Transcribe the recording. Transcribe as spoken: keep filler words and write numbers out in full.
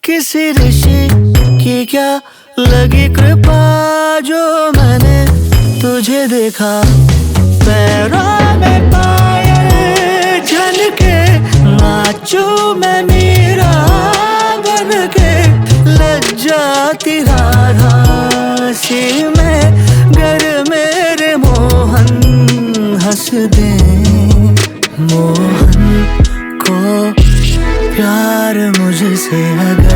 किसी ऋषि की क्या लगी कृपा, जो मैंने तुझे देखा। पैरों में पायल झनके, नाचूं मैं मीरा बन के। लज्जाती राधा सी मैं, गर मेरे मोहन हंस दे मोहन।